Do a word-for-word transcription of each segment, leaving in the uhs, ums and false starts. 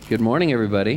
Good morning, everybody.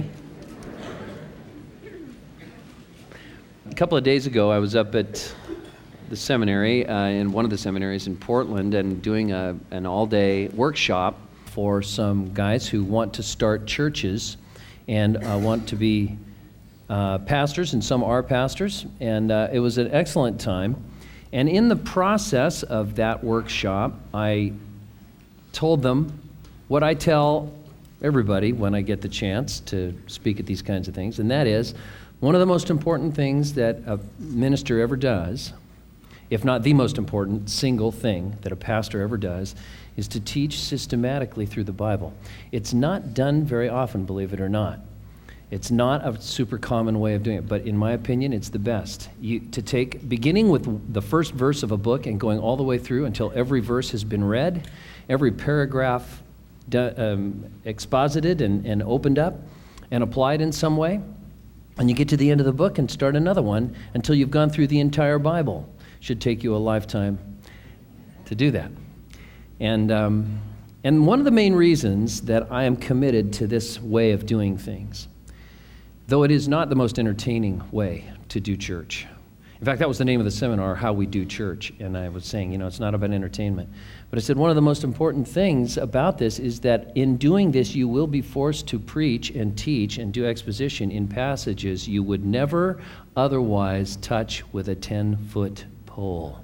A couple of days ago, I was up at the seminary, uh, in one of the seminaries in Portland, and doing a, an all-day workshop for some guys who want to start churches and uh, want to be uh, pastors, and some are pastors, and uh, it was an excellent time. And in the process of that workshop, I told them what I tell everybody when I get the chance to speak at these kinds of things, and that is, one of the most important things that a minister ever does, if not the most important single thing that a pastor ever does, is to teach systematically through the Bible. It's not done very often, believe it or not. It's not a super common way of doing it, but in my opinion, it's the best. You, to take, beginning with the first verse of a book and going all the way through until every verse has been read, every paragraph um, exposited and, and opened up and applied in some way, and you get to the end of the book and start another one until you've gone through the entire Bible. Should take you a lifetime to do that. And um, and one of the main reasons that I am committed to this way of doing things, though it is not the most entertaining way to do church. In fact, that was the name of the seminar, How We Do Church. And I was saying, you know, it's not about entertainment. But I said one of the most important things about this is that in doing this, you will be forced to preach and teach and do exposition in passages you would never otherwise touch with a ten-foot pole.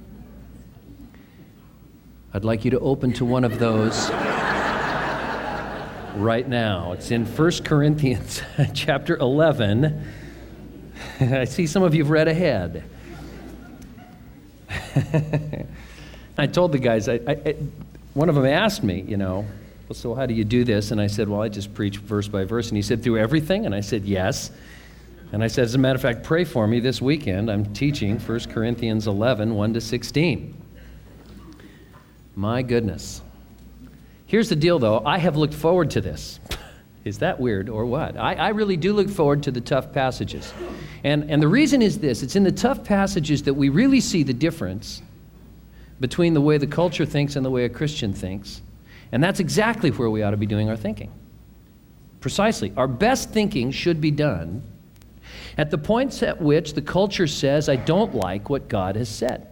I'd like you to open to one of those right now. It's in First Corinthians chapter eleven. I see some of you have read ahead. I told the guys, I, I, one of them asked me, you know, well, so how do you do this? And I said, well, I just preach verse by verse. And he said, through everything? And I said, yes. And I said, as a matter of fact, pray for me this weekend. I'm teaching First Corinthians eleven, one to sixteen. My goodness. Here's the deal, though. I have looked forward to this. Is that weird or what? I, I really do look forward to the tough passages. And, and the reason is this. It's in the tough passages that we really see the difference between the way the culture thinks and the way a Christian thinks. And that's exactly where we ought to be doing our thinking. Precisely. Our best thinking should be done at the points at which the culture says, I don't like what God has said.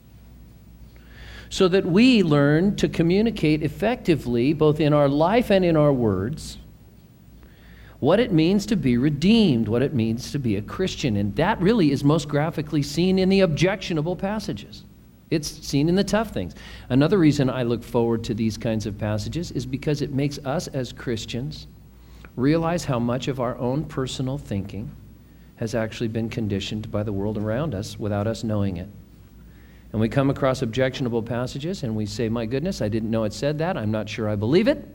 So that we learn to communicate effectively, both in our life and in our words, what it means to be redeemed, what it means to be a Christian. And that really is most graphically seen in the objectionable passages. It's seen in the tough things. Another reason I look forward to these kinds of passages is because it makes us as Christians realize how much of our own personal thinking has actually been conditioned by the world around us without us knowing it. And we come across objectionable passages and we say, my goodness, I didn't know it said that. I'm not sure I believe it.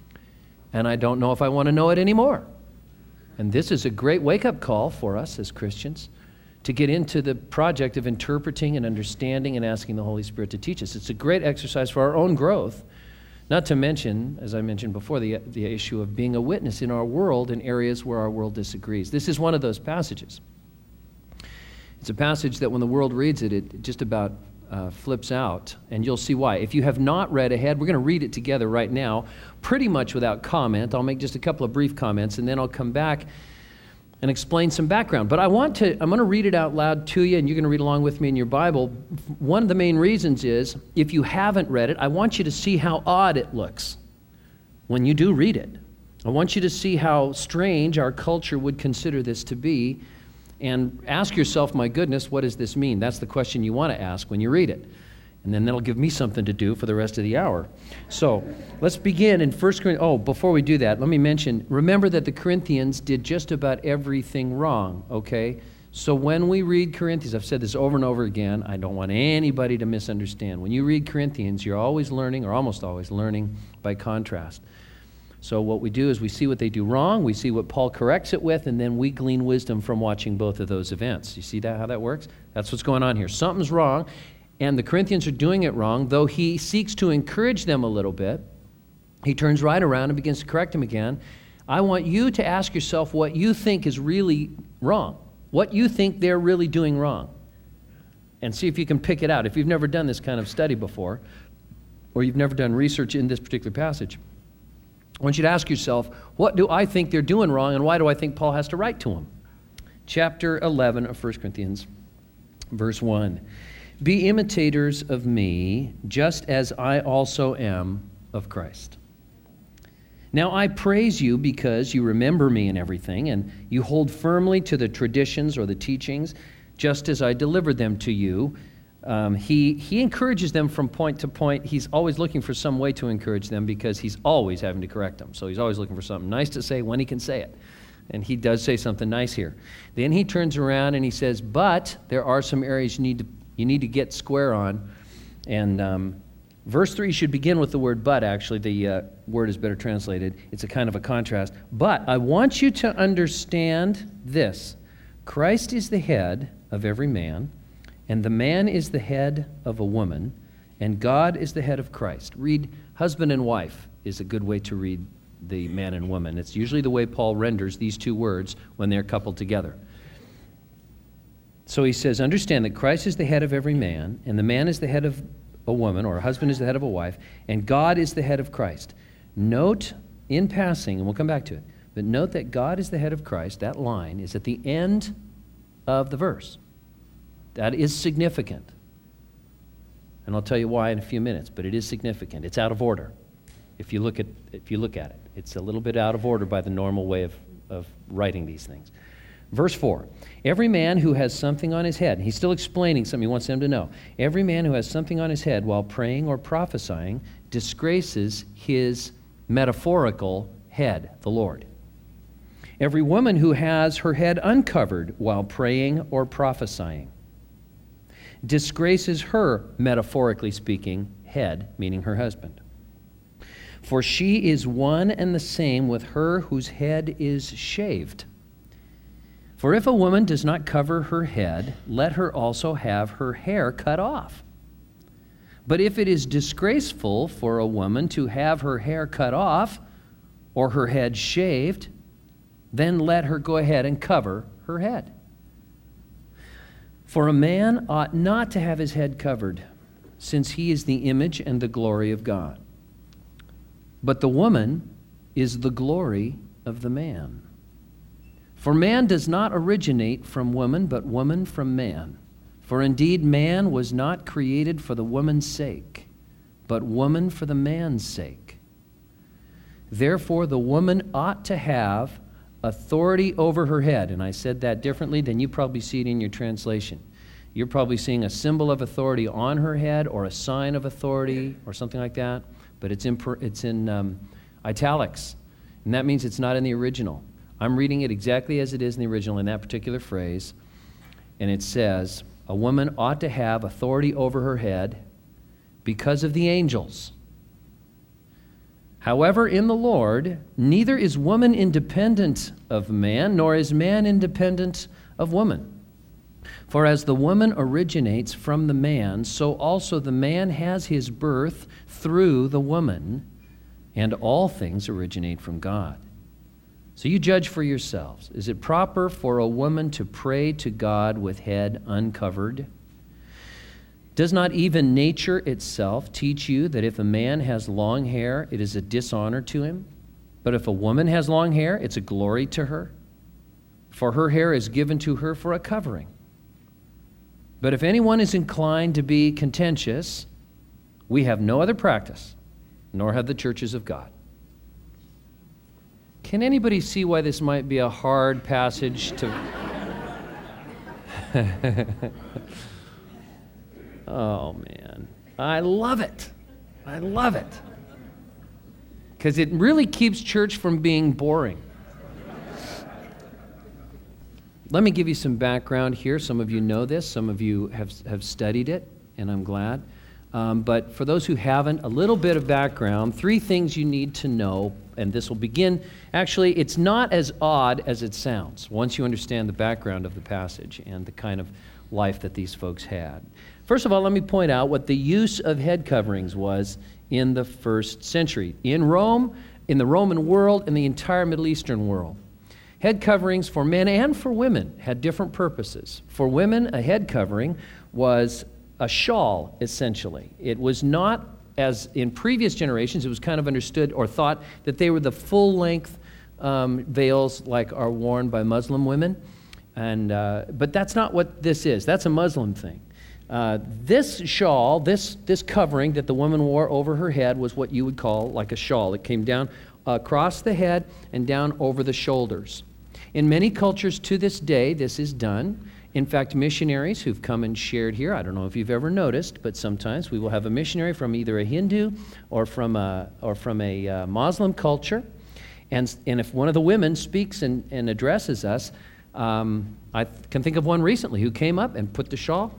And I don't know if I want to know it anymore. And this is a great wake-up call for us as Christians to get into the project of interpreting and understanding and asking the Holy Spirit to teach us. It's a great exercise for our own growth, not to mention, as I mentioned before, the, the issue of being a witness in our world in areas where our world disagrees. This is one of those passages. It's a passage that when the world reads it, it just about uh, flips out, and you'll see why. If you have not read ahead, we're going to read it together right now, pretty much without comment. I'll make just a couple of brief comments, and then I'll come back and explain some background. But I want to, I'm going to read it out loud to you, and you're going to read along with me in your Bible. One of the main reasons is, if you haven't read it, I want you to see how odd it looks when you do read it. I want you to see how strange our culture would consider this to be, and ask yourself, my goodness, what does this mean? That's the question you want to ask when you read it. And then that'll give me something to do for the rest of the hour. So let's begin in First Corinthians. Oh, before we do that, let me mention, remember that the Corinthians did just about everything wrong, okay? So when we read Corinthians, I've said this over and over again, I don't want anybody to misunderstand. When you read Corinthians, you're always learning, or almost always learning, by contrast. So what we do is we see what they do wrong, we see what Paul corrects it with, and then we glean wisdom from watching both of those events. You see that, how that works? That's what's going on here. Something's wrong, and the Corinthians are doing it wrong. Though he seeks to encourage them a little bit, he turns right around and begins to correct them again. I want you to ask yourself what you think is really wrong, what you think they're really doing wrong, and see if you can pick it out. If you've never done this kind of study before, or you've never done research in this particular passage, I want you to ask yourself, what do I think they're doing wrong, and why do I think Paul has to write to them? Chapter eleven of First Corinthians, verse one. Be imitators of me, just as I also am of Christ. Now I praise you because you remember me in everything, and you hold firmly to the traditions or the teachings, just as I delivered them to you. Um, he, he encourages them from point to point. He's always looking for some way to encourage them because he's always having to correct them. So he's always looking for something nice to say when he can say it. And he does say something nice here. Then he turns around and he says, but there are some areas you need to, you need to get square on. And um, verse three should begin with the word but, actually. The uh, word is better translated. It's a kind of a contrast. But I want you to understand this. Christ is the head of every man, and the man is the head of a woman, and God is the head of Christ. Read husband and wife is a good way to read the man and woman. It's usually the way Paul renders these two words when they're coupled together. So he says, understand that Christ is the head of every man, and the man is the head of a woman, or a husband is the head of a wife, and God is the head of Christ. Note in passing, and we'll come back to it, but note that God is the head of Christ. That line is at the end of the verse. That is significant. And I'll tell you why in a few minutes, but it is significant. It's out of order. If you look at if you look at it, it's a little bit out of order by the normal way of, of writing these things. Verse four, every man who has something on his head, he's still explaining something he wants them to know. Every man who has something on his head while praying or prophesying disgraces his metaphorical head, the Lord. Every woman who has her head uncovered while praying or prophesying disgraces her, metaphorically speaking, head, meaning her husband. For she is one and the same with her whose head is shaved. For if a woman does not cover her head, let her also have her hair cut off. But if it is disgraceful for a woman to have her hair cut off or her head shaved, then let her go ahead and cover her head. For a man ought not to have his head covered, since he is the image and the glory of God. But the woman is the glory of the man. For man does not originate from woman, but woman from man. For indeed man was not created for the woman's sake, but woman for the man's sake. Therefore the woman ought to have authority over her head. And I said that differently than you probably see it in your translation. You're probably seeing a symbol of authority on her head or a sign of authority or something like that, but it's in, it's in um, italics, and that means it's not in the original. I'm reading it exactly as it is in the original in that particular phrase, and it says, a woman ought to have authority over her head because of the angels. However, in the Lord, neither is woman independent of man, nor is man independent of woman. For as the woman originates from the man, so also the man has his birth through the woman, and all things originate from God. So you judge for yourselves. Is it proper for a woman to pray to God with head uncovered? Does not even nature itself teach you that if a man has long hair, it is a dishonor to him? But if a woman has long hair, it's a glory to her. For her hair is given to her for a covering. But if anyone is inclined to be contentious, we have no other practice, nor have the churches of God. Can anybody see why this might be a hard passage to... Oh, man. I love it. I love it. Because it really keeps church from being boring. Let me give you some background here. Some of you know this. Some of you have, have studied it, and I'm glad. Um, but for those who haven't, a little bit of background, three things you need to know, and this will begin. Actually, it's not as odd as it sounds once you understand the background of the passage and the kind of life that these folks had. First of all, let me point out what the use of head coverings was in the first century. In Rome, in the Roman world, in the entire Middle Eastern world. Head coverings for men and for women had different purposes. For women, a head covering was a shawl, essentially. It was not as in previous generations, it was kind of understood or thought that they were the full-length um, veils like are worn by Muslim women. And uh, but that's not what this is. That's a Muslim thing. Uh, this shawl, this, this covering that the woman wore over her head was what you would call like a shawl. It came down across the head and down over the shoulders. In many cultures to this day, this is done. In fact, missionaries who've come and shared here, I don't know if you've ever noticed, but sometimes we will have a missionary from either a Hindu or from a, or from a uh, Muslim culture. And, and if one of the women speaks and, and addresses us, um, I can think of one recently who came up and put the shawl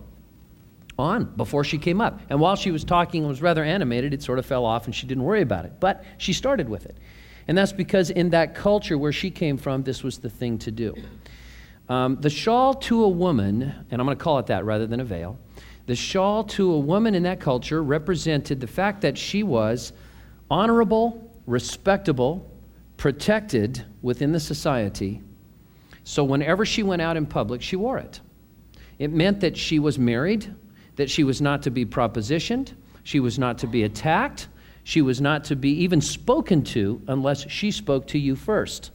on before she came up. And while she was talking and was rather animated, it sort of fell off and she didn't worry about it. But she started with it. And that's because in that culture where she came from, this was the thing to do. Um, the shawl to a woman, and I'm going to call it that rather than a veil, the shawl to a woman in that culture represented the fact that she was honorable, respectable, protected within the society. So whenever she went out in public, she wore it. It meant that she was married, that she was not to be propositioned, she was not to be attacked, she was not to be even spoken to unless she spoke to you first.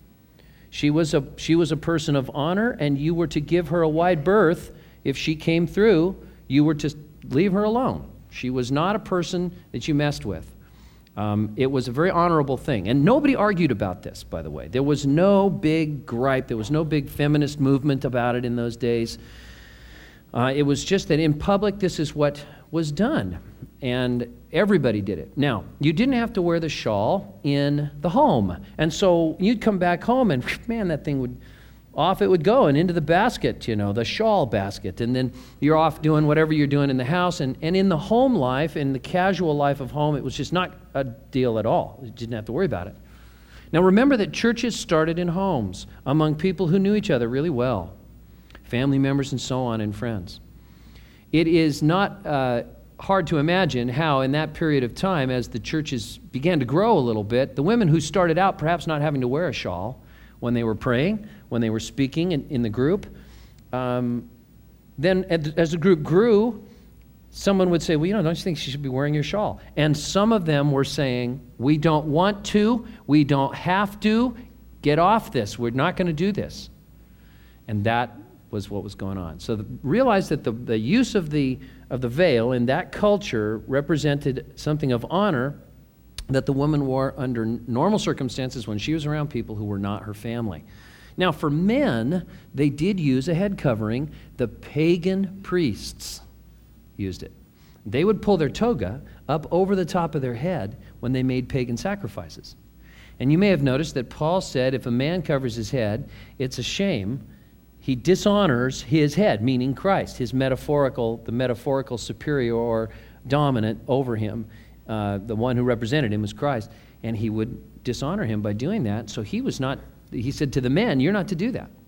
She was a, she was a person of honor, and you were to give her a wide berth. If she came through, you were to leave her alone. She was not a person that you messed with. Um, it was a very honorable thing. And nobody argued about this, by the way. There was no big gripe. There was no big feminist movement about it in those days. Uh, it was just that in public, this is what was done. And everybody did it. Now, you didn't have to wear the shawl in the home. And so you'd come back home and, man, that thing would, off it would go and into the basket, you know, the shawl basket. And then you're off doing whatever you're doing in the house. And, and in the home life, in the casual life of home, it was just not a deal at all. You didn't have to worry about it. Now, remember that churches started in homes among people who knew each other really well. Family members and so on, and friends. It is not uh, hard to imagine how in that period of time, as the churches began to grow a little bit, the women who started out perhaps not having to wear a shawl when they were praying, when they were speaking in, in the group, um, then as the group grew, someone would say, well, you know, don't you think she should be wearing your shawl? And some of them were saying, we don't want to, we don't have to, get off this, we're not going to do this. And that was what was going on. So the, realize that the, the use of the, of the veil in that culture represented something of honor that the woman wore under normal circumstances when she was around people who were not her family. Now for men, they did use a head covering. The pagan priests used it. They would pull their toga up over the top of their head when they made pagan sacrifices. And you may have noticed that Paul said if a man covers his head, it's a shame. He dishonors his head, meaning Christ, his metaphorical, the metaphorical superior or dominant over him. Uh, the one who represented him was Christ. And he would dishonor him by doing that. So he was not, he said to the men, you're not to do that.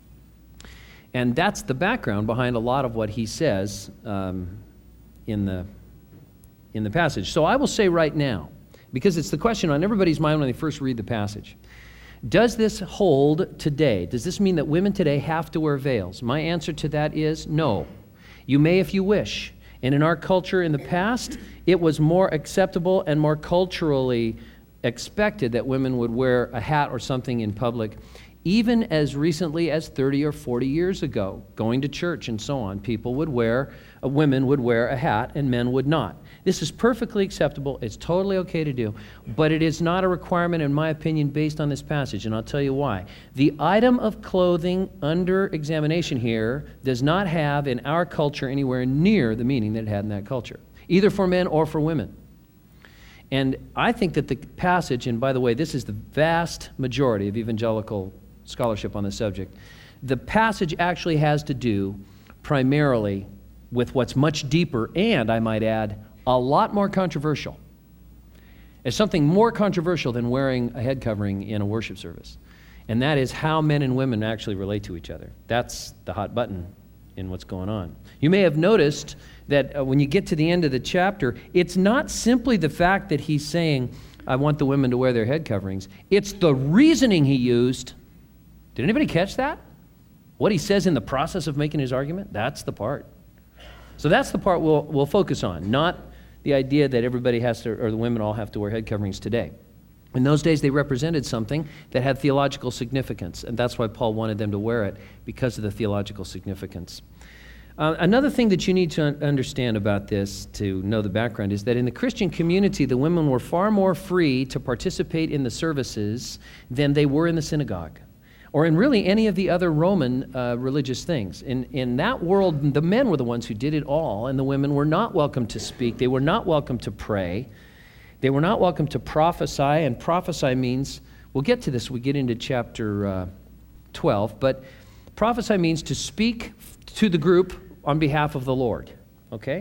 And that's the background behind a lot of what he says um, in the, in the passage. So I will say right now, because it's the question on everybody's mind when they first read the passage. Does this hold today? Does this mean that women today have to wear veils? My answer to that is no. You may if you wish. And in our culture in the past, it was more acceptable and more culturally expected that women would wear a hat or something in public. Even as recently as thirty or forty years ago, going to church and so on, people would wear, uh, women would wear a hat and men would not. This is perfectly acceptable. It's totally okay to do. But it is not a requirement, in my opinion, based on this passage, and I'll tell you why. The item of clothing under examination here does not have, in our culture, anywhere near the meaning that it had in that culture, either for men or for women. And I think that the passage, and by the way, this is the vast majority of evangelical scholarship on the subject, the passage actually has to do primarily with what's much deeper and, I might add, a lot more controversial. It's something more controversial than wearing a head covering in a worship service. And that is how men and women actually relate to each other. That's the hot button in what's going on. You may have noticed that uh, when you get to the end of the chapter, it's not simply the fact that he's saying, I want the women to wear their head coverings. It's the reasoning he used. Did anybody catch that? What he says in the process of making his argument? That's the part. So that's the part we'll, we'll focus on, not the idea that everybody has to, or the women all have to wear head coverings today. In those days, they represented something that had theological significance, and that's why Paul wanted them to wear it, because of the theological significance. Uh, another thing that you need to un- understand about this, to know the background, is that in the Christian community, the women were far more free to participate in the services than they were in the synagogue, or in really any of the other Roman uh, religious things. In, in that world, the men were the ones who did it all, and the women were not welcome to speak. They were not welcome to pray. They were not welcome to prophesy, and prophesy means, we'll get to this when we get into chapter uh, twelve, but prophesy means to speak to the group on behalf of the Lord, okay?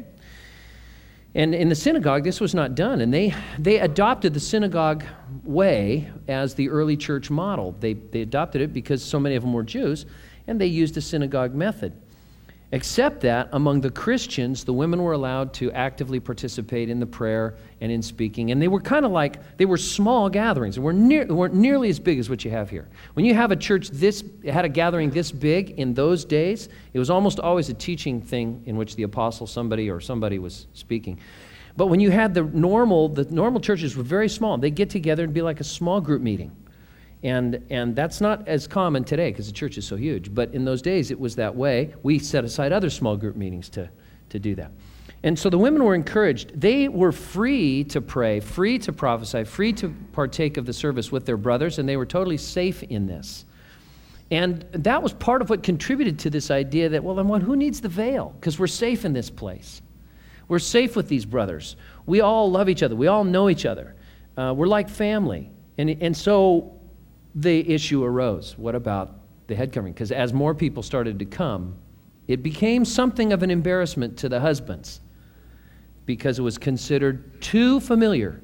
And in the synagogue, this was not done, and they they adopted the synagogue way as the early church model. They, they adopted it because so many of them were Jews, and they used the synagogue method. Except that among the Christians, the women were allowed to actively participate in the prayer and in speaking. And they were kind of like, they were small gatherings. They weren't, near, they weren't nearly as big as what you have here. When you have a church this, had a gathering this big in those days, it was almost always a teaching thing in which the apostle, somebody or somebody was speaking. But when you had the normal, the normal churches were very small. They'd get together and be like a small group meeting. And and that's not as common today because the church is so huge. But in those days, it was that way. We set aside other small group meetings to, to do that. And so the women were encouraged. They were free to pray, free to prophesy, free to partake of the service with their brothers, and they were totally safe in this. And that was part of what contributed to this idea that, well, then what, who needs the veil? Because we're safe in this place. We're safe with these brothers. We all love each other. We all know each other. Uh, we're like family. And, and so the issue arose. What about the head covering? Because as more people started to come, it became something of an embarrassment to the husbands because it was considered too familiar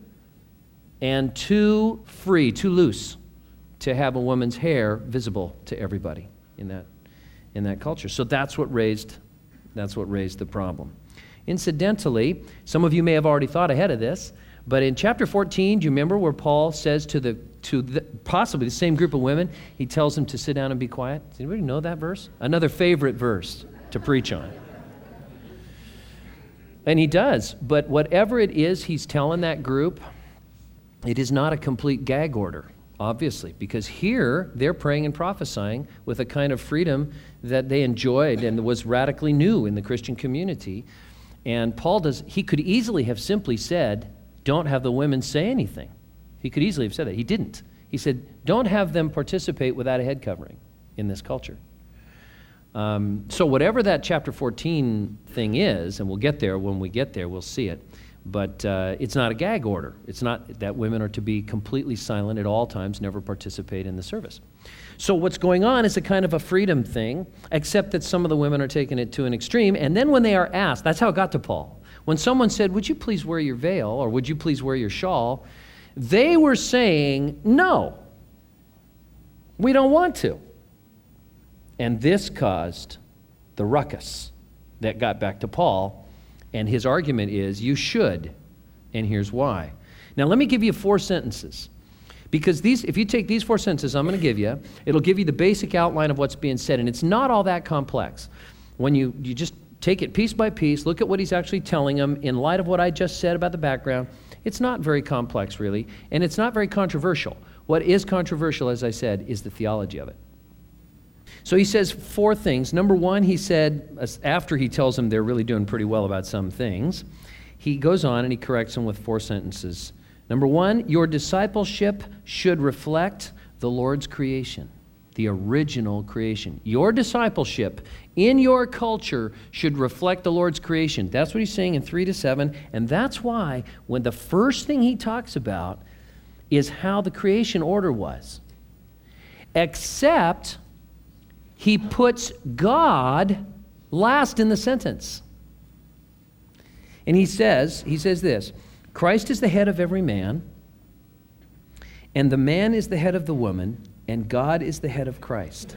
and too free, too loose to have a woman's hair visible to everybody in that in that culture. So that's what raised that's what raised the problem. Incidentally, some of you may have already thought ahead of this, but in chapter fourteen, do you remember where Paul says to the to the, possibly the same group of women, he tells them to sit down and be quiet? Does anybody know that verse? Another favorite verse to preach on. And he does, but whatever it is he's telling that group, it is not a complete gag order, obviously, because here they're praying and prophesying with a kind of freedom that they enjoyed and was radically new in the Christian community. And Paul does, he could easily have simply said, don't have the women say anything. He could easily have said that. He didn't. He said, don't have them participate without a head covering in this culture. Um, so whatever that chapter fourteen thing is, and we'll get there when we get there, we'll see it, but uh, it's not a gag order. It's not that women are to be completely silent at all times, never participate in the service. So what's going on is a kind of a freedom thing, except that some of the women are taking it to an extreme, and then when they are asked, that's how it got to Paul. When someone said, would you please wear your veil, or would you please wear your shawl, they were saying, no, we don't want to. And this caused the ruckus that got back to Paul, and his argument is, you should, and here's why. Now let me give you four sentences, because these, if you take these four sentences I'm going to give you, it'll give you the basic outline of what's being said, and it's not all that complex. When you, you just take it piece by piece, look at what he's actually telling them in light of what I just said about the background. It's not very complex, really, and it's not very controversial. What is controversial, as I said, is the theology of it. So he says four things. Number one, he said, after he tells them they're really doing pretty well about some things, he goes on and he corrects them with four sentences. Number one, your discipleship should reflect the Lord's creation, the original creation. Your discipleship in your culture should reflect the Lord's creation. That's what he's saying in three to seven, and that's why when the first thing he talks about is how the creation order was, except he puts God last in the sentence. And he says, he says this, Christ is the head of every man, and the man is the head of the woman, and God is the head of Christ.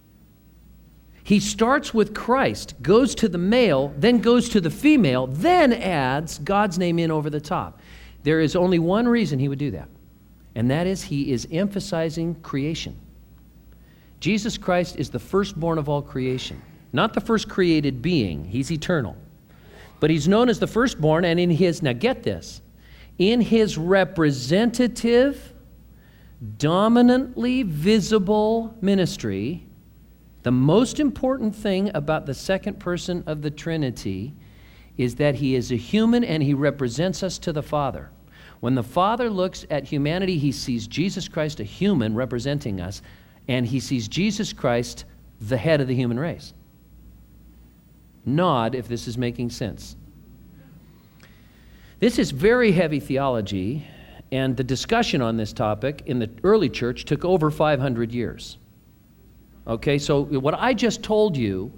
He starts with Christ, goes to the male, then goes to the female, then adds God's name in over the top. There is only one reason he would do that, and that is he is emphasizing creation. Jesus Christ is the firstborn of all creation, not the first created being. He's eternal. But he's known as the firstborn, and in his, now get this, in his representative, dominantly visible ministry, the most important thing about the second person of the Trinity is that he is a human and he represents us to the Father. When the Father looks at humanity, he sees Jesus Christ, a human, representing us, and he sees Jesus Christ, the head of the human race. Nod if this is making sense. This is very heavy theology, and the discussion on this topic in the early church took over five hundred years. Okay, so what I just told you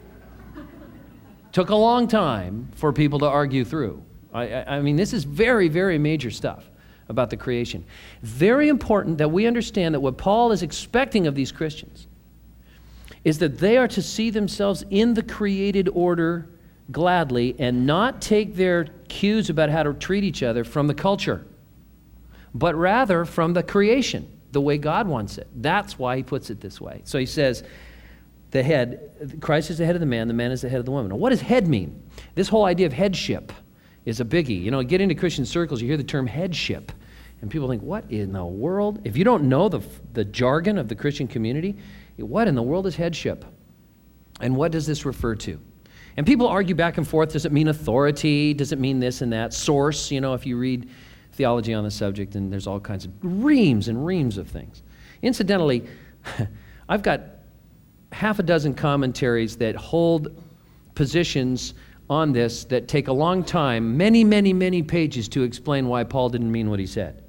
took a long time for people to argue through. I, I, I mean, this is very, very major stuff about the creation. Very important that we understand that what Paul is expecting of these Christians is that they are to see themselves in the created order gladly and not take their cues about how to treat each other from the culture, but rather from the creation, the way God wants it. That's why he puts it this way. So he says, the head, Christ is the head of the man, the man is the head of the woman. Now, what does head mean? This whole idea of headship is a biggie. You know, get into Christian circles, you hear the term headship, and people think, what in the world? If you don't know the, the jargon of the Christian community, what in the world is headship? And what does this refer to? And people argue back and forth. Does it mean authority? Does it mean this and that? Source, you know, if you read theology on the subject, and there's all kinds of reams and reams of things. Incidentally, I've got half a dozen commentaries that hold positions on this that take a long time, many, many, many pages to explain why Paul didn't mean what he said.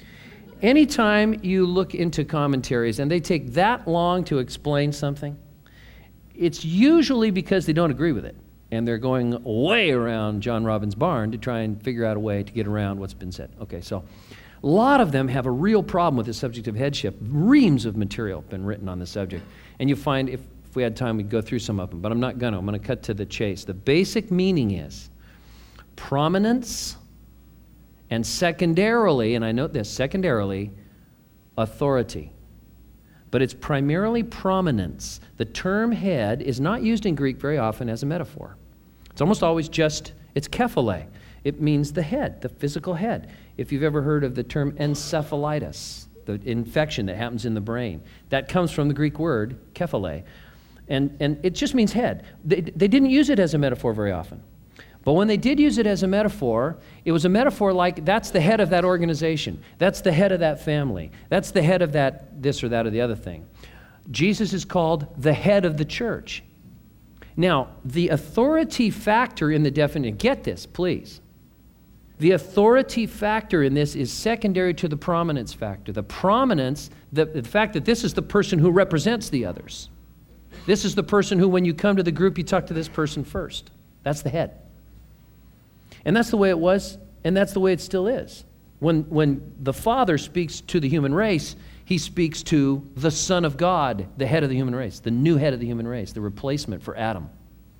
Anytime you look into commentaries and they take that long to explain something, it's usually because they don't agree with it. And they're going way around John Robbins' barn to try and figure out a way to get around what's been said. Okay, so a lot of them have a real problem with the subject of headship. Reams of material have been written on the subject. And you find, if, if we had time, we'd go through some of them, but I'm not going to. I'm going to cut to the chase. The basic meaning is prominence and secondarily, and I note this, secondarily, authority. But it's primarily prominence. The term head is not used in Greek very often as a metaphor. It's almost always just, it's kephale. It means the head, the physical head. If you've ever heard of the term encephalitis, the infection that happens in the brain, that comes from the Greek word kephale. And, and it just means head. They, they didn't use it as a metaphor very often. But when they did use it as a metaphor, it was a metaphor like that's the head of that organization. That's the head of that family. That's the head of that this or that or the other thing. Jesus is called the head of the church. Now, the authority factor in the definition, get this, please. The authority factor in this is secondary to the prominence factor. The prominence, the, the fact that this is the person who represents the others. This is the person who, when you come to the group, you talk to this person first. That's the head. And that's the way it was, and that's the way it still is. When, when the Father speaks to the human race, he speaks to the Son of God, the head of the human race, the new head of the human race, the replacement for Adam.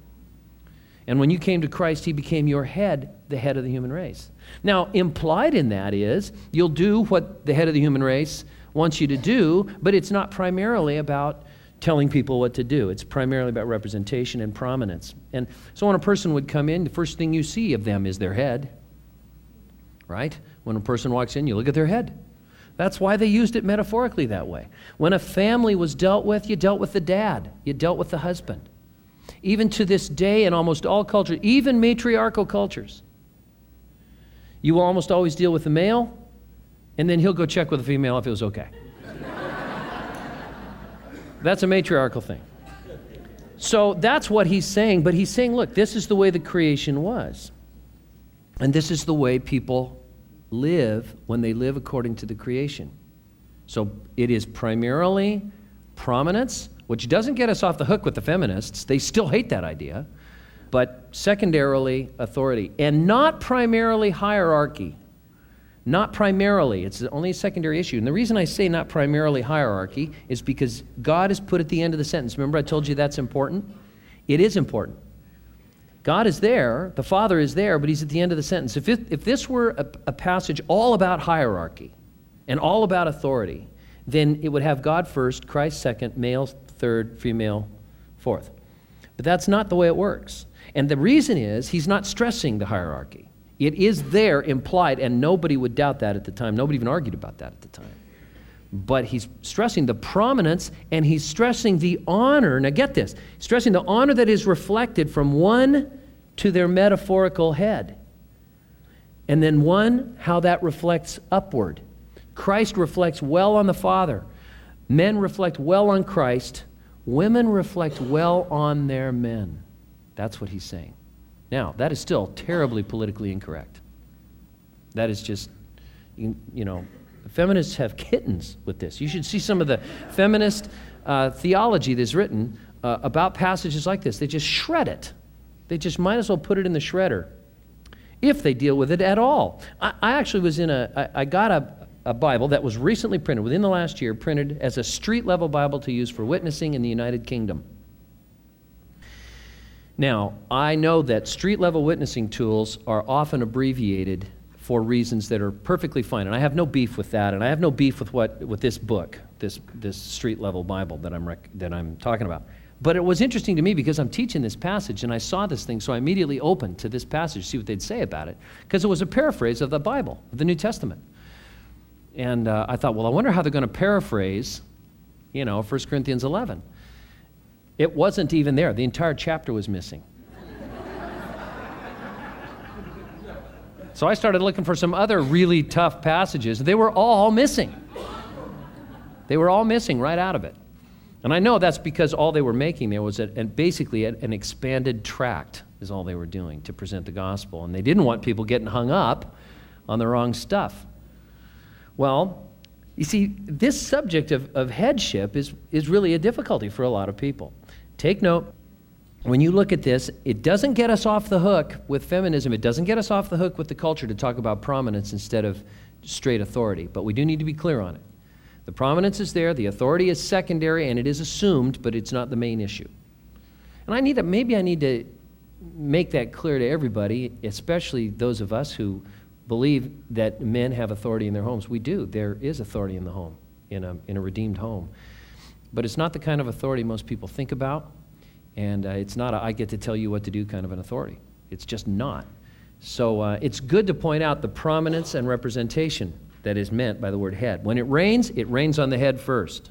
And when you came to Christ, he became your head, the head of the human race. Now, implied in that is you'll do what the head of the human race wants you to do, but it's not primarily about telling people what to do. It's primarily about representation and prominence. And so when a person would come in, the first thing you see of them is their head, right? When a person walks in, you look at their head. That's why they used it metaphorically that way. When a family was dealt with, you dealt with the dad. You dealt with the husband. Even to this day in almost all cultures, even matriarchal cultures, you will almost always deal with the male, and then he'll go check with the female if it was okay. That's a matriarchal thing. So that's what he's saying, but he's saying, look, this is the way the creation was. And this is the way people live when they live according to the creation. So it is primarily prominence, which doesn't get us off the hook with the feminists. They still hate that idea. But secondarily, authority. And not primarily hierarchy. Not primarily. It's only a secondary issue. And the reason I say not primarily hierarchy is because God is put at the end of the sentence. Remember I told you that's important? It is important. God is there, the Father is there, but he's at the end of the sentence. If, it, if this were a, a passage all about hierarchy and all about authority, then it would have God first, Christ second, male third, female fourth. But that's not the way it works. And the reason is he's not stressing the hierarchy. It is there implied, and nobody would doubt that at the time. Nobody even argued about that at the time. But he's stressing the prominence, and he's stressing the honor. Now get this. He's stressing the honor that is reflected from one to their metaphorical head. And then one, how that reflects upward. Christ reflects well on the Father. Men reflect well on Christ. Women reflect well on their men. That's what he's saying. Now, that is still terribly politically incorrect. That is just, you, you know, feminists have kittens with this. You should see some of the feminist uh, theology that's written uh, about passages like this. They just shred it. They just might as well put it in the shredder if they deal with it at all. I, I actually was in a, I, I got a, a Bible that was recently printed, within the last year, printed as a street-level Bible to use for witnessing in the United Kingdom. Now, I know that street-level witnessing tools are often abbreviated for reasons that are perfectly fine, and I have no beef with that, and I have no beef with what with this book, this this street-level Bible that I'm rec- that I'm talking about. But it was interesting to me because I'm teaching this passage, and I saw this thing, so I immediately opened to this passage to see what they'd say about it, because it was a paraphrase of the Bible, of the New Testament. And uh, I thought, well, I wonder how they're going to paraphrase, you know, First Corinthians eleven. It wasn't even there. The entire chapter was missing. So I started looking for some other really tough passages. They were all missing. They were all missing right out of it. And I know that's because all they were making there was a, a, basically a, an expanded tract is all they were doing to present the gospel. And they didn't want people getting hung up on the wrong stuff. Well, you see, this subject of, of headship is, is really a difficulty for a lot of people. Take note, when you look at this, it doesn't get us off the hook with feminism. It doesn't get us off the hook with the culture to talk about prominence instead of straight authority. But we do need to be clear on it. The prominence is there, the authority is secondary, and it is assumed, but it's not the main issue. And I need to, maybe I need to make that clear to everybody, especially those of us who believe that men have authority in their homes. We do. There is authority in the home, in a, in a redeemed home. But it's not the kind of authority most people think about, and uh, it's not a I get to tell you what to do kind of an authority. It's just not. So uh, it's good to point out the prominence and representation that is meant by the word head. When it rains, it rains on the head first.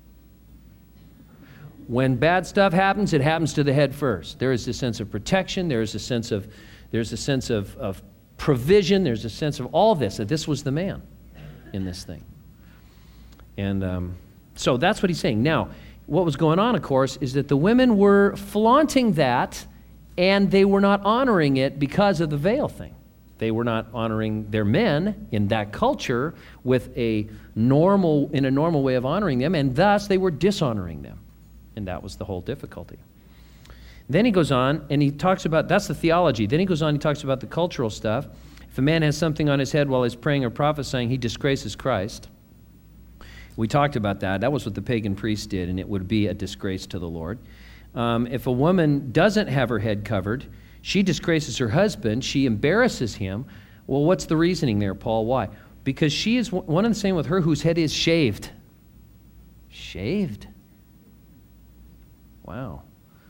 When bad stuff happens, it happens to the head first. There is a sense of protection. There is a sense of, there's a sense of, of provision. There's a sense of all this, that this was the man in this thing. And um, so that's what he's saying. Now, what was going on, of course, is that the women were flaunting that, and they were not honoring it because of the veil thing. They were not honoring their men in that culture with a normal, in a normal way of honoring them, and thus they were dishonoring them. And that was the whole difficulty. Then he goes on, and he talks about, that's the theology. Then he goes on, he talks about the cultural stuff. If a man has something on his head while he's praying or prophesying, he disgraces Christ. We talked about that. That was what the pagan priests did, and it would be a disgrace to the Lord. Um, if a woman doesn't have her head covered, she disgraces her husband. She embarrasses him. Well, what's the reasoning there, Paul? Why? Because she is one and the same with her whose head is shaved. Shaved? Wow.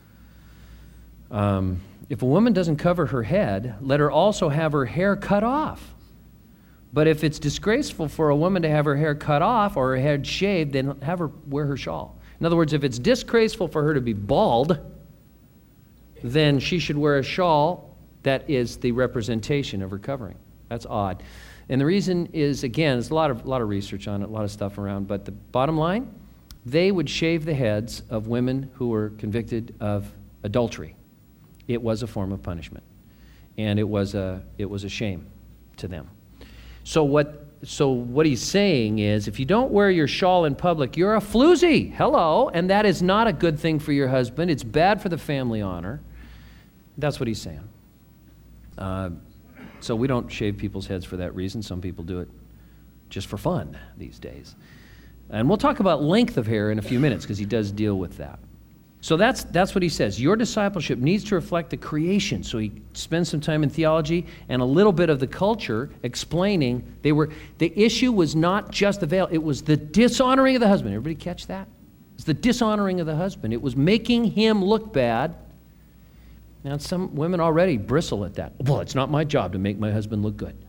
Um, if a woman doesn't cover her head, let her also have her hair cut off. But if it's disgraceful for a woman to have her hair cut off or her head shaved, then have her wear her shawl. In other words, if it's disgraceful for her to be bald, then she should wear a shawl that is the representation of her covering. That's odd. And the reason is, again, there's a lot of, a lot of research on it, a lot of stuff around, but the bottom line, they would shave the heads of women who were convicted of adultery. It was a form of punishment, and it was a, it was a shame to them. So what, so what he's saying is, if you don't wear your shawl in public, you're a floozy. Hello. And that is not a good thing for your husband. It's bad for the family honor. That's what he's saying. Uh, so we don't shave people's heads for that reason. Some people do it just for fun these days. And we'll talk about length of hair in a few minutes because he does deal with that. So that's that's what he says. Your discipleship needs to reflect the creation. So he spends some time in theology and a little bit of the culture explaining they were the issue was not just the veil, it was the dishonoring of the husband. Everybody catch that? It's the dishonoring of the husband. It was making him look bad Now, some women already bristle at that. Well, it's not my job to make my husband look good.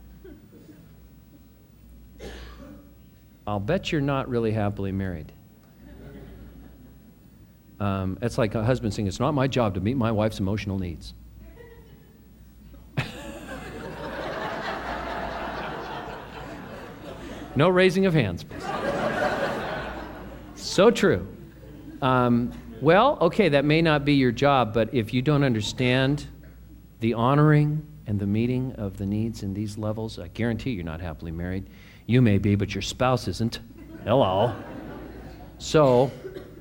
I'll bet you're not really happily married. Um, it's like a husband saying, it's not my job to meet my wife's emotional needs. No raising of hands, please. So true. Um, well, okay, that may not be your job, but if you don't understand the honoring and the meeting of the needs in these levels, I guarantee you're not happily married. You may be, but your spouse isn't. Hello. So,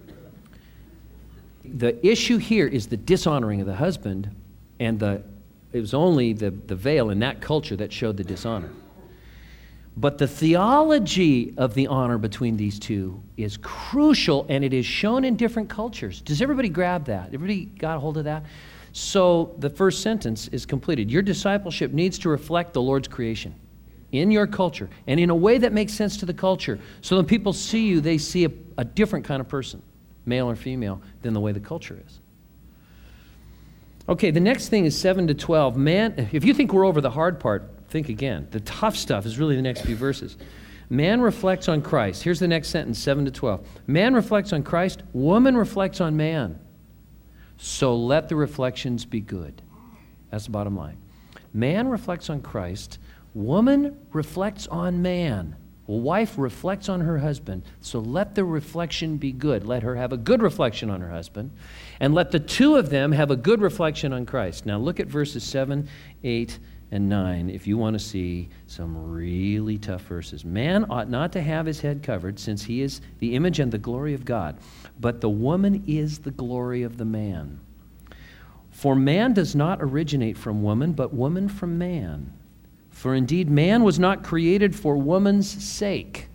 the issue here is the dishonoring of the husband, and the it was only the, the veil in that culture that showed the dishonor. But the theology of the honor between these two is crucial, and it is shown in different cultures. Does everybody grab that? Everybody got a hold of that? So the first sentence is completed. Your discipleship needs to reflect the Lord's creation in your culture, and in a way that makes sense to the culture. So when people see you, they see a, a different kind of person, male or female, than the way the culture is. Okay, the next thing is seven to twelve. Man, if you think we're over the hard part, think again. The tough stuff is really the next few verses. Man reflects on Christ. Here's the next sentence, seven to twelve. Man reflects on Christ, woman reflects on man. So let the reflections be good. That's the bottom line. Man reflects on Christ, woman reflects on man. Wife reflects on her husband. So let the reflection be good. Let her have a good reflection on her husband. And let the two of them have a good reflection on Christ. Now look at verses seven, eight, and nine if you want to see some really tough verses. Man ought not to have his head covered, since he is the image and the glory of God. But the woman is the glory of the man. For man does not originate from woman, but woman from man. For indeed, man was not created for woman's sake.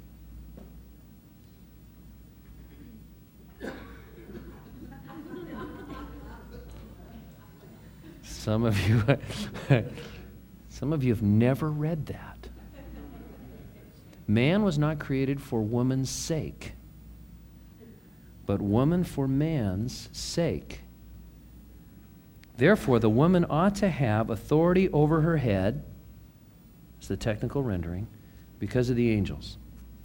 Some of you, some of you have never read that. Man was not created for woman's sake, but woman for man's sake. Therefore, the woman ought to have authority over her head, it's the technical rendering, because of the angels.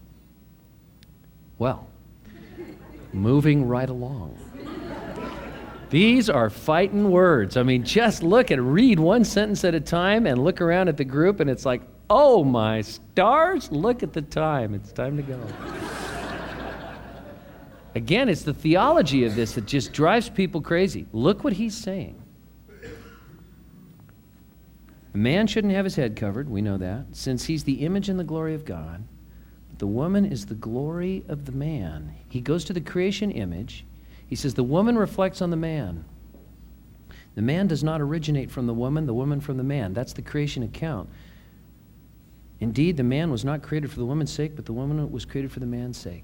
Well, moving right along. These are fighting words. I mean, just look and read one sentence at a time and look around at the group, and it's like, oh my stars, look at the time. It's time to go. Again, it's the theology of this that just drives people crazy. Look what he's saying. A man shouldn't have his head covered, we know that, since he's the image and the glory of God. The woman is the glory of the man. He goes to the creation image. He says the woman reflects on the man. The man does not originate from the woman, the woman from the man. That's the creation account. Indeed, the man was not created for the woman's sake, but the woman was created for the man's sake.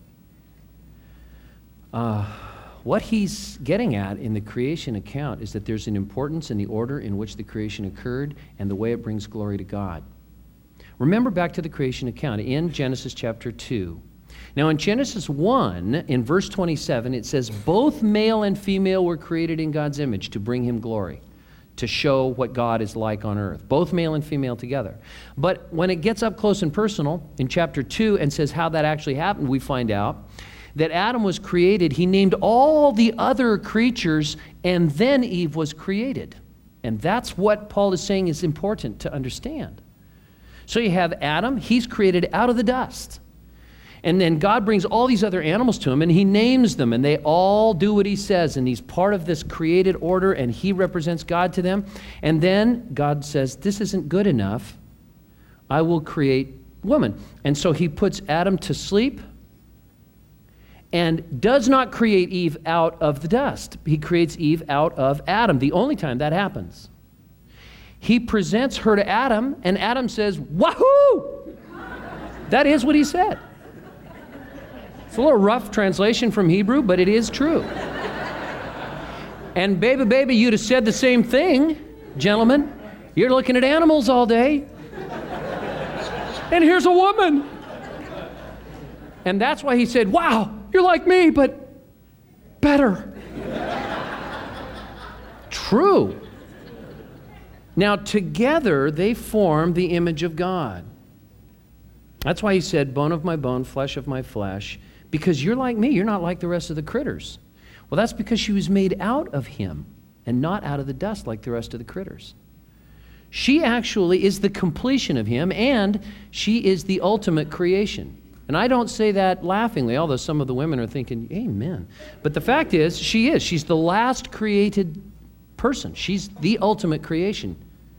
Uh, what he's getting at in the creation account is that there's an importance in the order in which the creation occurred and the way it brings glory to God. Remember back to the creation account in Genesis chapter two. Now in Genesis one, in verse twenty-seven, it says, both male and female were created in God's image to bring him glory, to show what God is like on earth. Both male and female together. But when it gets up close and personal in chapter two and says how that actually happened, we find out that Adam was created, he named all the other creatures, and then Eve was created. And that's what Paul is saying is important to understand. So you have Adam, he's created out of the dust. And then God brings all these other animals to him, and he names them, and they all do what he says, and he's part of this created order, and he represents God to them. And then God says, this isn't good enough. I will create woman. And so he puts Adam to sleep, and does not create Eve out of the dust. He creates Eve out of Adam, the only time that happens. He presents her to Adam, and Adam says, wahoo! That is what he said. It's a little rough translation from Hebrew, but it is true. And baby, baby, you'd have said the same thing, gentlemen. You're looking at animals all day. And here's a woman. And that's why he said, wow, you're like me, but better. True. Now, together they form the image of God. That's why he said, bone of my bone, flesh of my flesh, because you're like me. You're not like the rest of the critters. Well, that's because she was made out of him and not out of the dust like the rest of the critters. She actually is the completion of him, and she is the ultimate creation. And I don't say that laughingly, although some of the women are thinking, amen. But the fact is, she is. She's the last created person. She's the ultimate creation.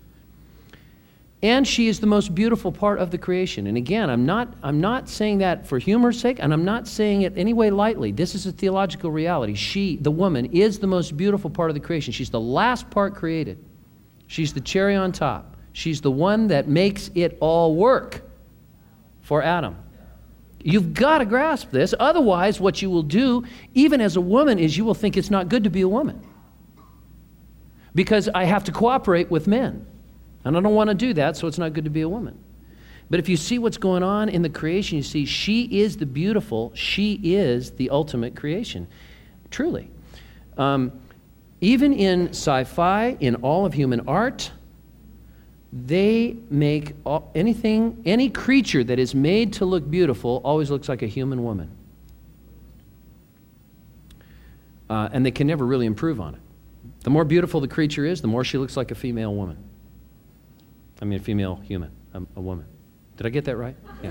And she is the most beautiful part of the creation. And again, I'm not, I'm not saying that for humor's sake, and I'm not saying it any way lightly. This is a theological reality. She, the woman, is the most beautiful part of the creation. She's the last part created. She's the cherry on top. She's the one that makes it all work for Adam. You've got to grasp this. Otherwise, what you will do, even as a woman, is you will think it's not good to be a woman. Because I have to cooperate with men. And I don't want to do that, so it's not good to be a woman. But if you see what's going on in the creation, you see she is the beautiful, she is the ultimate creation. Truly. Um, even in sci-fi, in all of human art, they make all, anything, any creature that is made to look beautiful always looks like a human woman. Uh, and they can never really improve on it. The more beautiful the creature is, the more she looks like a female woman. I mean, a female human, a, a woman. Did I get that right? Yeah.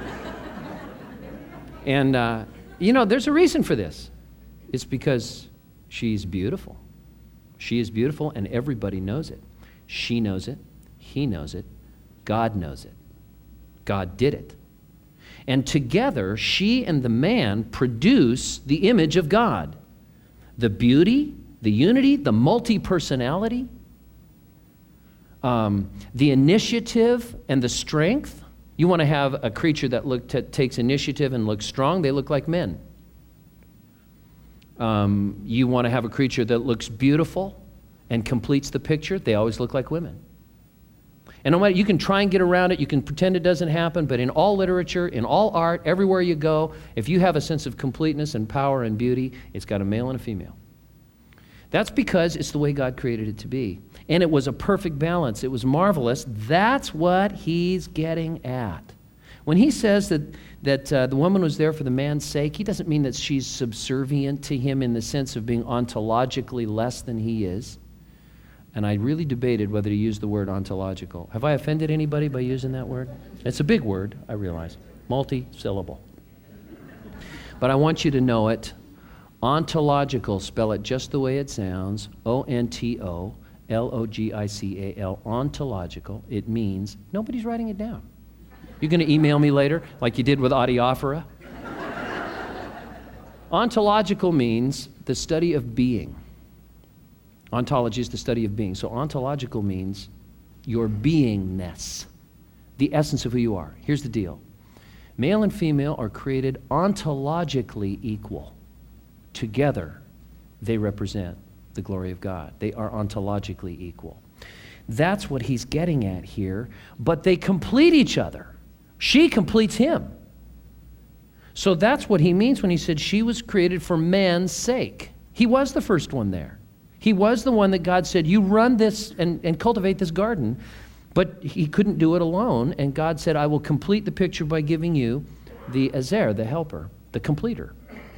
And, uh, you know, there's a reason for this. It's because she's beautiful. She is beautiful, and everybody knows it. She knows it. He knows it. God knows it. God did it. And together, she and the man produce the image of God. The beauty, the unity, the multi-personality, Um, the initiative and the strength. You want to have a creature that look t- takes initiative and looks strong, they look like men. Um, you want to have a creature that looks beautiful and completes the picture, they always look like women. And no matter, you can try and get around it, you can pretend it doesn't happen, but in all literature, in all art, everywhere you go, if you have a sense of completeness and power and beauty, it's got a male and a female. That's because it's the way God created it to be. And it was a perfect balance. It was marvelous. That's what he's getting at. When he says that, that uh, the woman was there for the man's sake, he doesn't mean that she's subservient to him in the sense of being ontologically less than he is. And I really debated whether to use the word ontological. Have I offended anybody by using that word? It's a big word, I realize. Multi-syllable. But I want you to know it. Ontological, spell it just the way it sounds, O N T O L O G I C A L, ontological. It means, nobody's writing it down. You're going to email me later, like you did with Adiaphora? Ontological means the study of being. Ontology is the study of being. So ontological means your beingness, the essence of who you are. Here's the deal. Male and female are created ontologically equal. Together, they represent the glory of God. They are ontologically equal. That's what he's getting at here, but they complete each other. She completes him. So that's what he means when he said she was created for man's sake. He was the first one there. He was the one that God said, you run this and, and cultivate this garden, but he couldn't do it alone, and God said, I will complete the picture by giving you the Azer, the helper, the completer.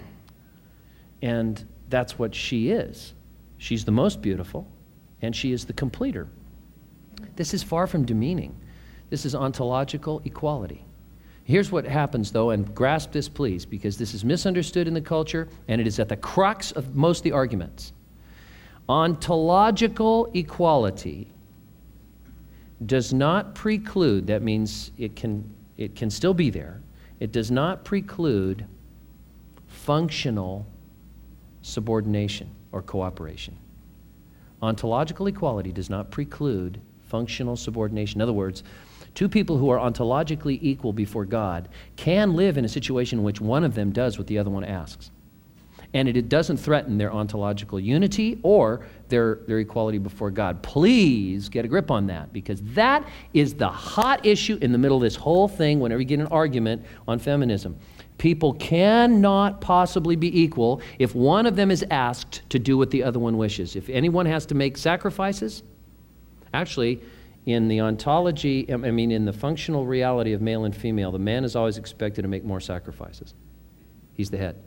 And that's what she is. She's the most beautiful, and she is the completer. This is far from demeaning. This is ontological equality. Here's what happens, though, and grasp this, please, because this is misunderstood in the culture, and it is at the crux of most of the arguments. Ontological equality does not preclude, that means it can, it can still be there, it does not preclude functional subordination or cooperation. Ontological equality does not preclude functional subordination. In other words, two people who are ontologically equal before God can live in a situation in which one of them does what the other one asks. And it, it doesn't threaten their ontological unity or their, their equality before God. Please get a grip on that, because that is the hot issue in the middle of this whole thing whenever you get an argument on feminism. People cannot possibly be equal if one of them is asked to do what the other one wishes. If anyone has to make sacrifices, Actually, in the ontology, I mean, in the functional reality of male and female, the man is always expected to make more sacrifices. He's the head.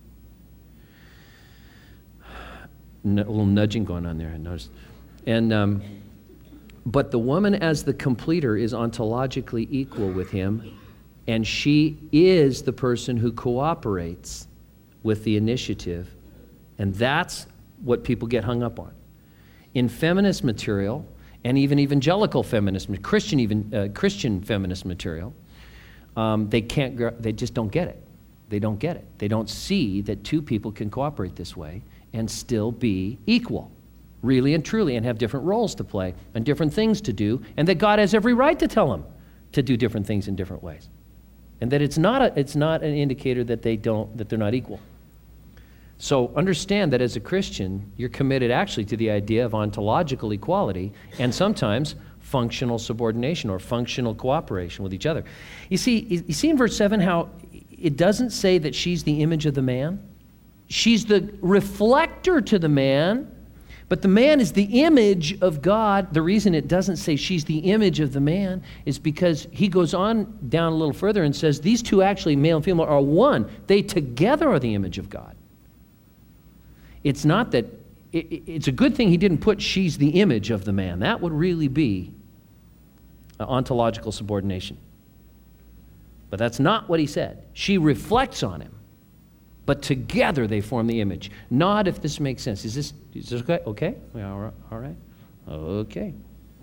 N- a little nudging going on there, I noticed. And, um, but the woman as the completer is ontologically equal with him, and she is the person who cooperates with the initiative, and that's what people get hung up on. In feminist material, and even evangelical feminist, Christian even uh, Christian feminist material, um, they can't. Gr- they just don't get it. They don't get it. They don't see that two people can cooperate this way and still be equal, really and truly, and have different roles to play and different things to do, and that God has every right to tell them to do different things in different ways, and that it's not a, it's not an indicator that they don't that they're not equal. So understand that as a Christian, you're committed actually to the idea of ontological equality and sometimes functional subordination or functional cooperation with each other. You see, you see in verse seven how it doesn't say that she's the image of the man. She's the reflector to the man, but the man is the image of God. The reason it doesn't say she's the image of the man is because he goes on down a little further and says these two actually, male and female, are one. They together are the image of God. It's not that, it, it's a good thing he didn't put she's the image of the man. That would really be an ontological subordination. But that's not what he said. She reflects on him, but together they form the image. Nod if this makes sense. Is this, is this okay? Okay? All right. All right. Okay.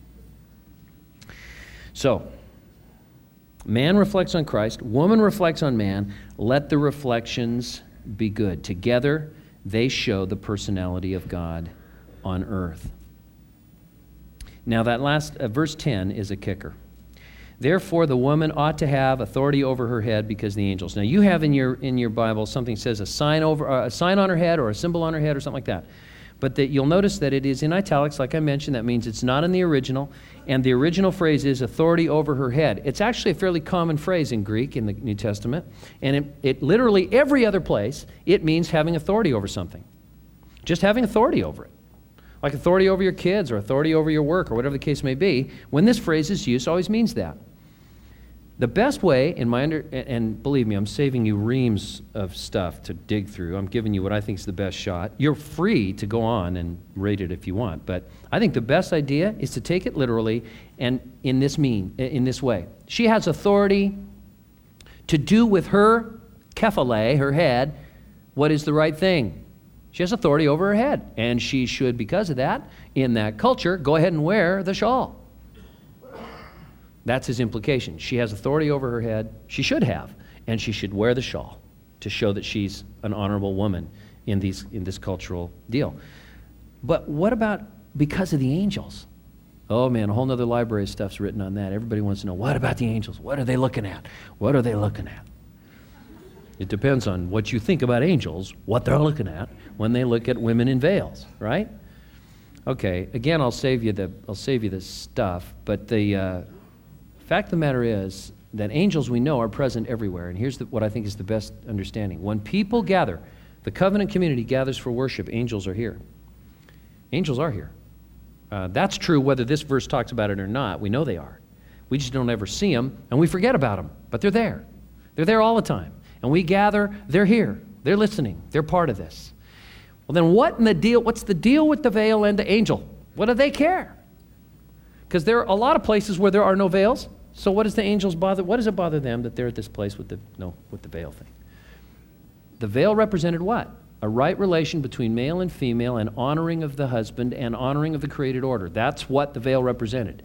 So, man reflects on Christ, woman reflects on man. Let the reflections be good. Together, they show the personality of God on earth. Now that last, uh, verse ten is a kicker. Therefore, the woman ought to have authority over her head because of the angels. Now you have in your in your Bible something that says a sign over uh, a sign on her head or a symbol on her head or something like that. But that you'll notice that it is in italics, like I mentioned. That means it's not in the original. And the original phrase is authority over her head. It's actually a fairly common phrase in Greek in the New Testament. And it, it literally, every other place, it means having authority over something. Just having authority over it. Like authority over your kids or authority over your work or whatever the case may be. When this phrase is used, it always means that. The best way, in my under, and believe me, I'm saving you reams of stuff to dig through. I'm giving you what I think is the best shot. You're free to go on and rate it if you want, but I think the best idea is to take it literally and in this mean, in this way. She has authority to do with her kephale, her head, what is the right thing. She has authority over her head, and she should, because of that, in that culture, go ahead and wear the shawl. That's his implication. She has authority over her head. She should have, and she should wear the shawl to show that she's an honorable woman in these in this cultural deal. But what about because of the angels? Oh man, a whole nother library of stuff's written on that. Everybody wants to know, what about the angels? What are they looking at? What are they looking at? It depends on what you think about angels, what they're looking at when they look at women in veils, right? Okay, again, I'll save you the I'll save you the stuff, but the uh, fact of the matter is that angels we know are present everywhere, and here's the, what I think is the best understanding. When people gather, the covenant community gathers for worship, angels are here. Angels are here. Uh, that's true whether this verse talks about it or not. We know they are. We just don't ever see them, and we forget about them, but they're there. They're there all the time. And we gather, they're here. They're listening. They're part of this. Well, then what in the deal, what's the deal with the veil and the angel? What do they care? Because there are a lot of places where there are no veils. So what does the angels bother? What does it bother them that they're at this place with the no with the veil thing? The veil represented what? A right relation between male and female, and honoring of the husband and honoring of the created order. That's what the veil represented.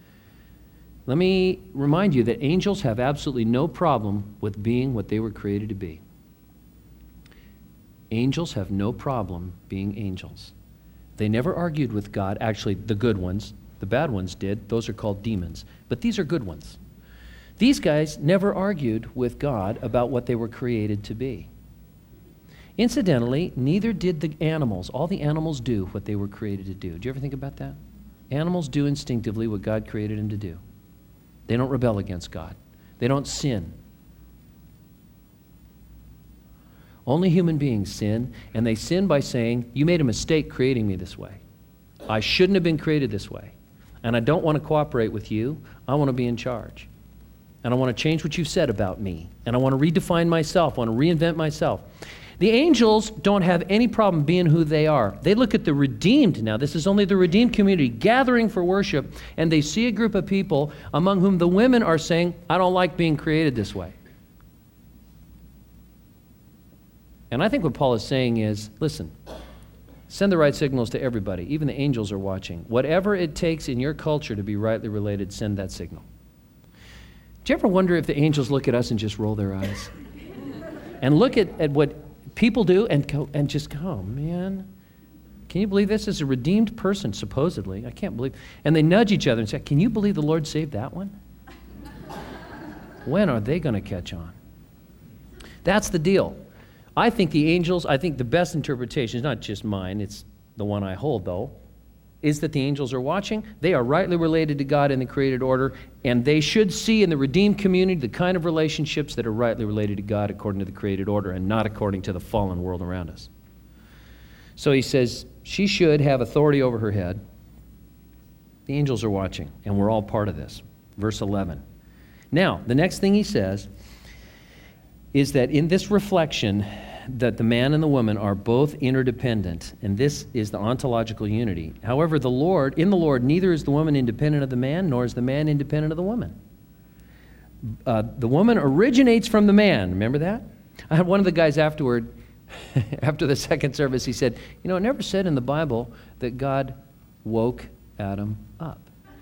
Let me remind you that angels have absolutely no problem with being what they were created to be. Angels have no problem being angels. They never argued with God. Actually, the good ones. The bad ones did. Those are called demons. But these are good ones. These guys never argued with God about what they were created to be. Incidentally, neither did the animals. All the animals do what they were created to do. Do you ever think about that? Animals do instinctively what God created them to do. They don't rebel against God. They don't sin. Only human beings sin, and they sin by saying, you made a mistake creating me this way. I shouldn't have been created this way. and I don't want to cooperate with you. I want to be in charge. And I want to change what you've said about me. And I want to redefine myself. I want to reinvent myself. The angels don't have any problem being who they are. They look at the redeemed now. This is only the redeemed community gathering for worship, and they see a group of people among whom the women are saying, I don't like being created this way. And I think what Paul is saying is, listen, send the right signals to everybody. Even the angels are watching. Whatever it takes in your culture to be rightly related, send that signal. Do you ever wonder if the angels look at us and just roll their eyes? And look at, at what people do and go and just go, oh, man, can you believe this is a redeemed person, supposedly? I can't believe. And they nudge each other and say, can you believe the Lord saved that one? When are they going to catch on? That's the deal. I think the angels, I think the best interpretation is not just mine, it's the one I hold, though, is that the angels are watching. They are rightly related to God in the created order, and they should see in the redeemed community the kind of relationships that are rightly related to God according to the created order and not according to the fallen world around us. So he says she should have authority over her head. The angels are watching, and we're all part of this. Verse eleven. Now, the next thing he says is that in this reflection that the man and the woman are both interdependent, and this is the ontological unity. However, the Lord, in the Lord, neither is the woman independent of the man, nor is the man independent of the woman. Uh, the woman originates from the man. Remember that? I had one of the guys afterward, after the second service, he said, you know, it never said in the Bible that God woke Adam up.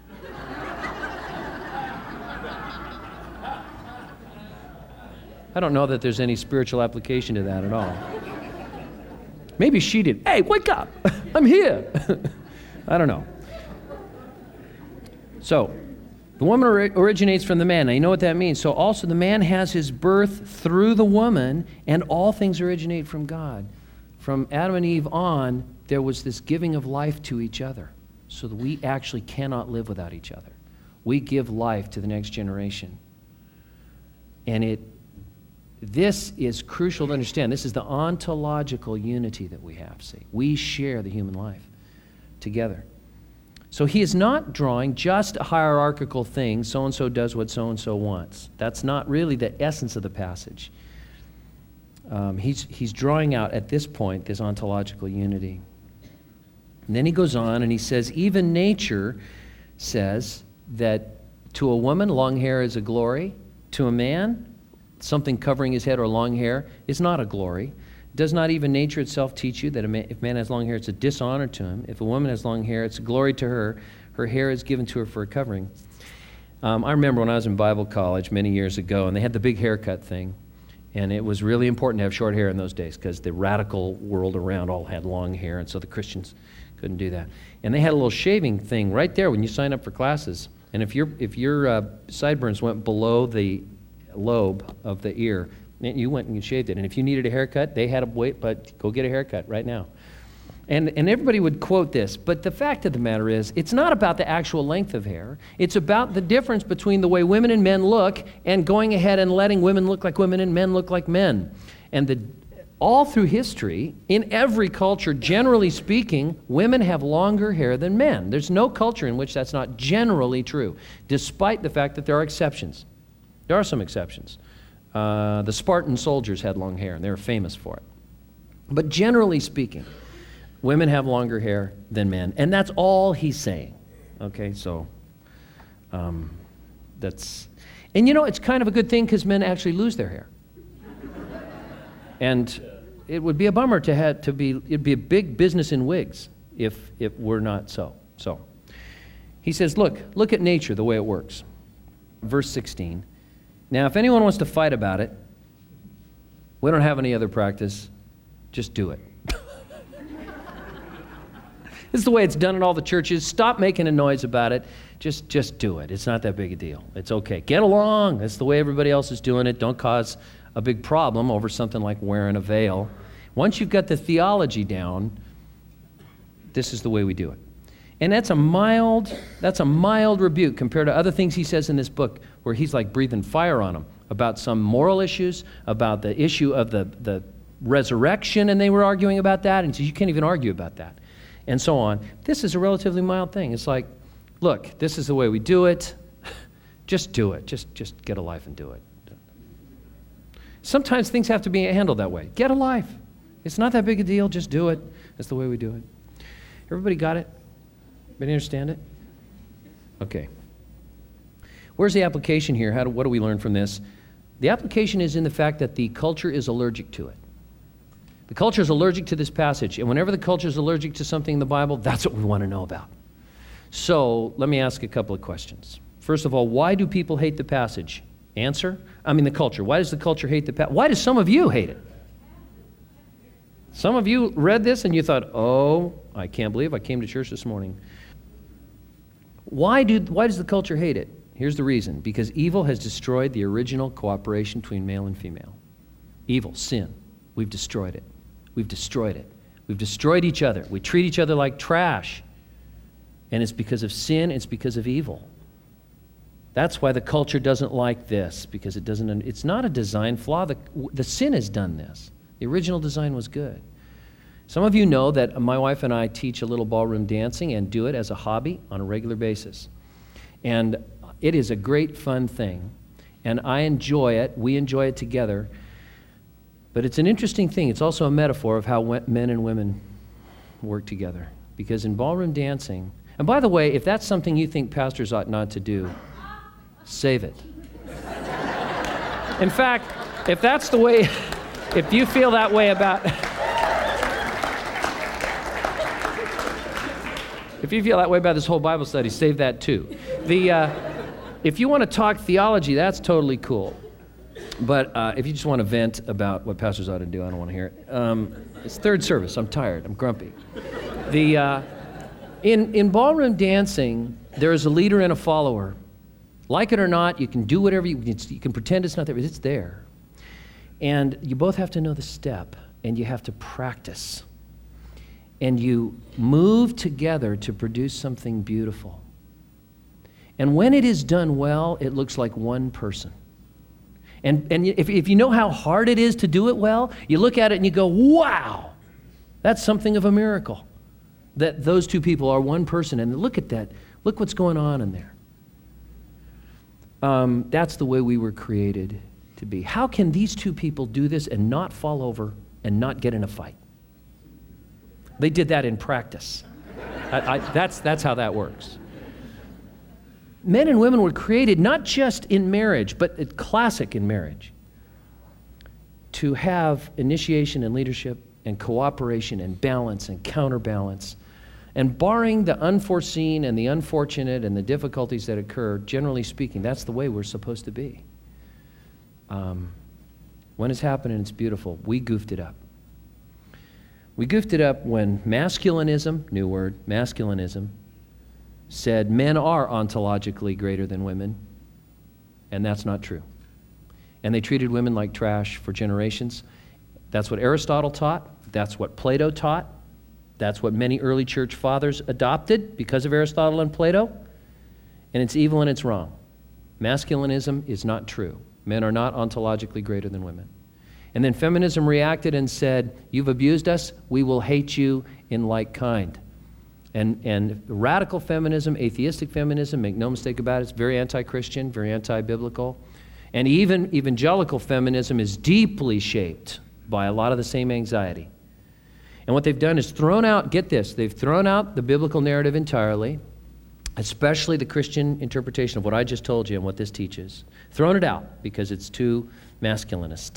I don't know that there's any spiritual application to that at all. Maybe she did. Hey, wake up! I'm here! I don't know. So, the woman ori- originates from the man. Now, you know what that means. So also the man has his birth through the woman, and all things originate from God. From Adam and Eve on, there was this giving of life to each other, so that we actually cannot live without each other. We give life to the next generation. And it This is crucial to understand. This is the ontological unity that we have, see. We share the human life together. So he is not drawing just a hierarchical thing, so-and-so does what so-and-so wants. That's not really the essence of the passage. Um, he's, he's drawing out, at this point, this ontological unity. And then he goes on and he says, even nature says that to a woman, long hair is a glory. To a man, something covering his head or long hair is not a glory. Does not even nature itself teach you that a man, if a man has long hair, it's a dishonor to him? If a woman has long hair, it's a glory to her. Her hair is given to her for a covering. Um, I remember when I was in Bible college many years ago, and they had the big haircut thing, and it was really important to have short hair in those days because the radical world around all had long hair, and so the Christians couldn't do that. And they had a little shaving thing right there when you sign up for classes. And if your if your uh, sideburns went below the lobe of the ear, you went and you shaved it. And if you needed a haircut, they had a wait, but go get a haircut right now. And and everybody would quote this, but the fact of the matter is, it's not about the actual length of hair. It's about the difference between the way women and men look and going ahead and letting women look like women and men look like men. And the all through history, in every culture, generally speaking, women have longer hair than men. There's no culture in which that's not generally true, despite the fact that there are exceptions. There are some exceptions. Uh, the Spartan soldiers had long hair, and they were famous for it. But generally speaking, women have longer hair than men, and that's all he's saying. Okay, so um, that's... And you know, it's kind of a good thing because men actually lose their hair. And it would be a bummer to have to be, it'd be a big business in wigs if it were not so. So, he says, look, look at nature, the way it works. Verse sixteen. Now, if anyone wants to fight about it, we don't have any other practice. Just do it. This is the way it's done in all the churches. Stop making a noise about it. Just, just do it. It's not that big a deal. It's okay. Get along. That's the way everybody else is doing it. Don't cause a big problem over something like wearing a veil. Once you've got the theology down, this is the way we do it. And that's a mild, that's a mild rebuke compared to other things he says in this book where he's like breathing fire on them about some moral issues, about the issue of the, the resurrection, and they were arguing about that, and so you can't even argue about that, and so on. This is a relatively mild thing. It's like, look, this is the way we do it. Just do it. Just, just get a life and do it. Sometimes things have to be handled that way. Get a life. It's not that big a deal. Just do it. That's the way we do it. Everybody got it? Everybody understand it? Okay. Where's the application here? How do, what do we learn from this? The application is in the fact that the culture is allergic to it. The culture is allergic to this passage, and whenever the culture is allergic to something in the Bible, that's what we want to know about. So let me ask a couple of questions. First of all, why do people hate the passage? Answer? I mean the culture. Why does the culture hate the passage? Why do some of you hate it? Some of you read this and you thought, oh, I can't believe I came to church this morning. Why do? Why does the culture hate it? Here's the reason. Because evil has destroyed the original cooperation between male and female. Evil, sin. We've destroyed it. We've destroyed it. We've destroyed each other. We treat each other like trash. And it's because of sin, it's because of evil. That's why the culture doesn't like this, because it doesn't, it's not a design flaw. The, the sin has done this. The original design was good. Some of you know that my wife and I teach a little ballroom dancing and do it as a hobby on a regular basis. And it is a great fun thing. And I enjoy it. We enjoy it together. But it's an interesting thing. It's also a metaphor of how men and women work together. Because in ballroom dancing, and by the way, if that's something you think pastors ought not to do, save it. In fact, if that's the way, if you feel that way about, if you feel that way about this whole Bible study, save that too. The, uh, if you want to talk theology, that's totally cool. But uh, if you just want to vent about what pastors ought to do, I don't want to hear it. Um, it's third service. I'm tired. I'm grumpy. The uh, in in ballroom dancing, there is a leader and a follower. Like it or not, you can do whatever you, you can pretend it's not there, but it's there. And you both have to know the step, and you have to practice. And you move together to produce something beautiful. And when it is done well, it looks like one person. And, and if, if you know how hard it is to do it well, you look at it and you go, wow, that's something of a miracle. That those two people are one person, and look at that. Look what's going on in there. Um, that's the way we were created to be. How can these two people do this and not fall over and not get in a fight? They did that in practice. I, I, that's, that's how that works. Men and women were created not just in marriage, but it's classic in marriage, to have initiation and leadership and cooperation and balance and counterbalance. And barring the unforeseen and the unfortunate and the difficulties that occur, generally speaking, that's the way we're supposed to be. Um, when it's happening, it's beautiful. We goofed it up. We goofed it up when masculinism, new word, masculinism, said men are ontologically greater than women, and that's not true. And they treated women like trash for generations. That's what Aristotle taught. That's what Plato taught. That's what many early church fathers adopted because of Aristotle and Plato. And it's evil and it's wrong. Masculinism is not true. Men are not ontologically greater than women. And then feminism reacted and said, you've abused us, we will hate you in like kind. And, and radical feminism, atheistic feminism, make no mistake about it, it's very anti-Christian, very anti-biblical. And even evangelical feminism is deeply shaped by a lot of the same anxiety. And what they've done is thrown out, get this, they've thrown out the biblical narrative entirely, especially the Christian interpretation of what I just told you and what this teaches. Thrown it out because it's too masculinist.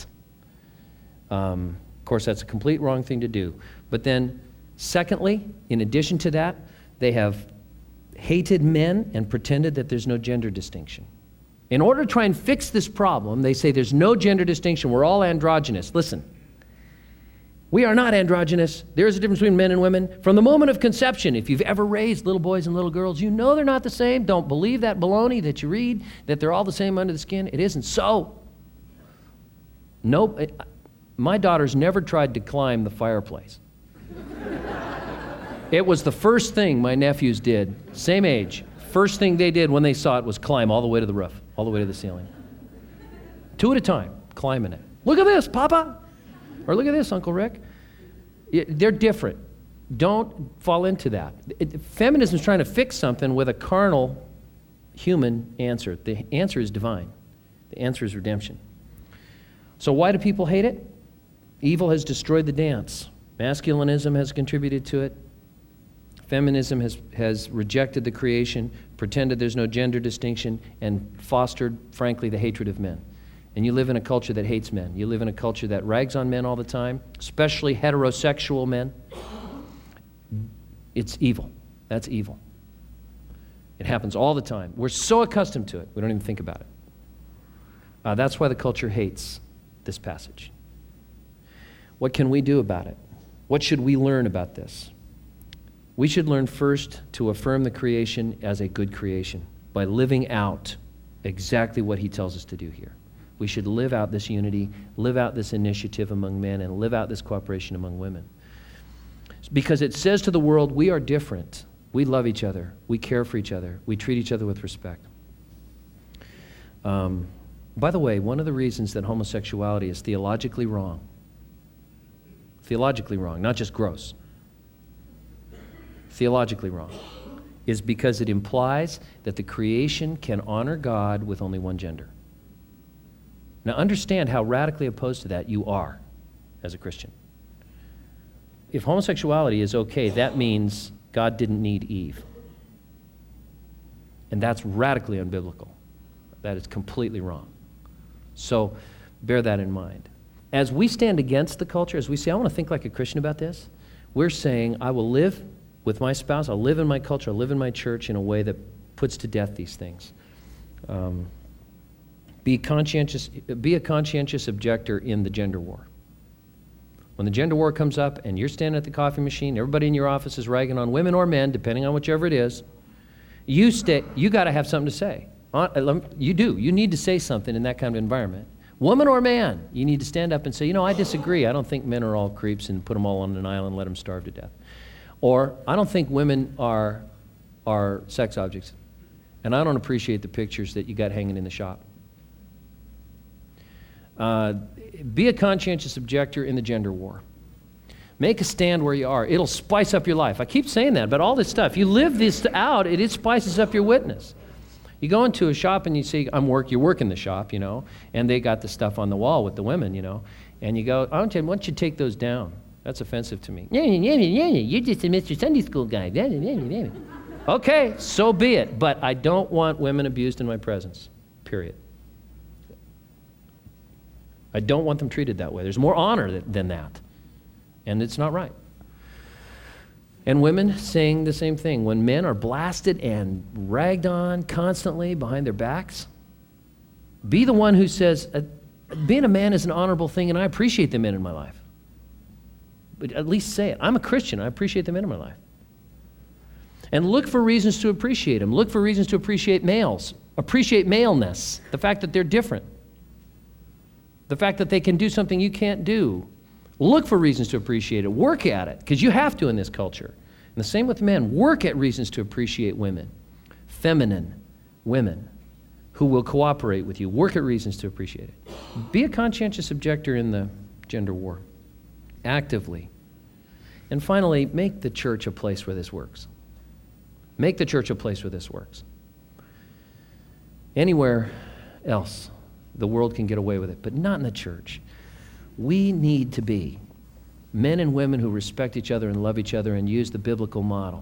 Um, of course, that's a complete wrong thing to do. But then, secondly, in addition to that, they have hated men and pretended that there's no gender distinction. In order to try and fix this problem, they say there's no gender distinction, we're all androgynous. Listen. We are not androgynous. There is a difference between men and women. From the moment of conception, if you've ever raised little boys and little girls, you know they're not the same. Don't believe that baloney that you read, that they're all the same under the skin. It isn't so. Nope. It, my daughters never tried to climb the fireplace. It was the first thing my nephews did, same age. First thing they did when they saw it was climb all the way to the roof, all the way to the ceiling. Two at a time, climbing it. Look at this, Papa. Or look at this, Uncle Rick. They're different. Don't fall into that. It, feminism is trying to fix something with a carnal human answer. The answer is divine. The answer is redemption. So why do people hate it? Evil has destroyed the dance. Masculinism has contributed to it. Feminism has, has rejected the creation, pretended there's no gender distinction, and fostered, frankly, the hatred of men. And you live in a culture that hates men. You live in a culture that rags on men all the time, especially heterosexual men. It's evil. That's evil. It happens all the time. We're so accustomed to it, we don't even think about it. Uh, that's why the culture hates this passage. What can we do about it? What should we learn about this? We should learn first to affirm the creation as a good creation by living out exactly what he tells us to do here. We should live out this unity, live out this initiative among men, and live out this cooperation among women. Because it says to the world, we are different. We love each other. We care for each other. We treat each other with respect. Um, by the way, one of the reasons that homosexuality is theologically wrong, theologically wrong, not just gross, theologically wrong, is because it implies that the creation can honor God with only one gender. Now understand how radically opposed to that you are as a Christian. If homosexuality is okay, that means God didn't need Eve. And that's radically unbiblical. That is completely wrong. So bear that in mind. As we stand against the culture, as we say, I want to think like a Christian about this, we're saying, I will live with my spouse, I'll live in my culture, I'll live in my church in a way that puts to death these things. Um, be conscientious, be a conscientious objector in the gender war. When the gender war comes up and you're standing at the coffee machine, everybody in your office is ragging on women or men, depending on whichever it is, you stay, you got to have something to say. You do. You need to say something in that kind of environment. Woman or man, you need to stand up and say, you know, I disagree. I don't think men are all creeps and put them all on an island and let them starve to death. Or, I don't think women are, are sex objects, and I don't appreciate the pictures that you got hanging in the shop. Uh, be a conscientious objector in the gender war. Make a stand where you are. It'll spice up your life. I keep saying that, but all this stuff, you live this out, it, it spices up your witness. You go into a shop and you see, I'm work, you work in the shop, you know, and they got the stuff on the wall with the women, you know, and you go, why don't you, why don't you take those down? That's offensive to me. You're just a Mister Sunday School guy. Okay, so be it, but I don't want women abused in my presence, period. I don't want them treated that way. There's more honor than that, and it's not right. And women saying the same thing. When men are blasted and ragged on constantly behind their backs, be the one who says, being a man is an honorable thing and I appreciate the men in my life. But at least say it. I'm a Christian. I appreciate the men in my life. And look for reasons to appreciate them. Look for reasons to appreciate males. Appreciate maleness. The fact that they're different. The fact that they can do something you can't do. Look for reasons to appreciate it. Work at it, because you have to in this culture. And the same with men. Work at reasons to appreciate women. Feminine women who will cooperate with you. Work at reasons to appreciate it. Be a conscientious objector in the gender war. Actively. And finally, make the church a place where this works. Make the church a place where this works. Anywhere else, the world can get away with it, but not in the church. We need to be men and women who respect each other and love each other and use the biblical model.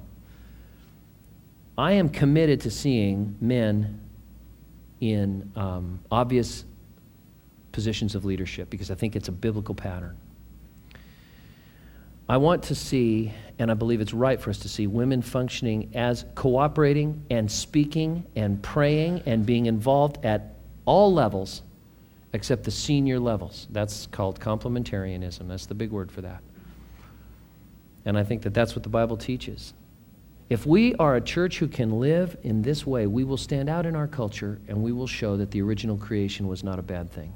I am committed to seeing men in um, obvious positions of leadership because I think it's a biblical pattern. I want to see, and I believe it's right for us to see, women functioning as cooperating and speaking and praying and being involved at all levels except the senior levels. That's called complementarianism. That's the big word for that. And I think that that's what the Bible teaches. If we are a church who can live in this way, we will stand out in our culture and we will show that the original creation was not a bad thing.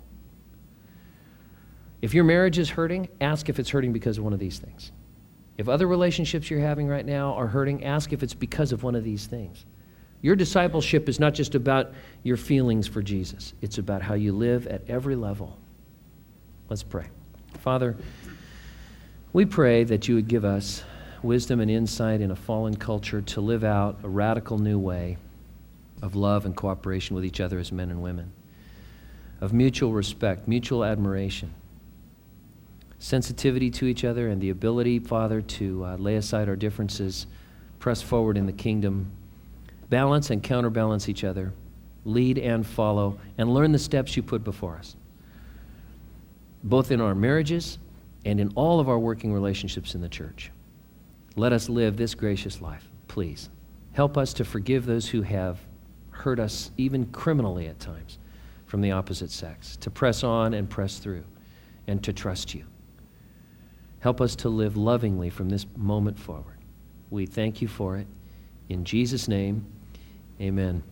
If your marriage is hurting, ask if it's hurting because of one of these things. If other relationships you're having right now are hurting, ask if it's because of one of these things. Your discipleship is not just about your feelings for Jesus. It's about how you live at every level. Let's pray. Father, we pray that you would give us wisdom and insight in a fallen culture to live out a radical new way of love and cooperation with each other as men and women, of mutual respect, mutual admiration, sensitivity to each other, and the ability, Father, to uh, lay aside our differences, press forward in the kingdom, balance and counterbalance each other, lead and follow, and learn the steps you put before us, both in our marriages and in all of our working relationships in the church. Let us live this gracious life, please. Help us to forgive those who have hurt us, even criminally at times, from the opposite sex, to press on and press through, and to trust you. Help us to live lovingly from this moment forward. We thank you for it. In Jesus' name, amen.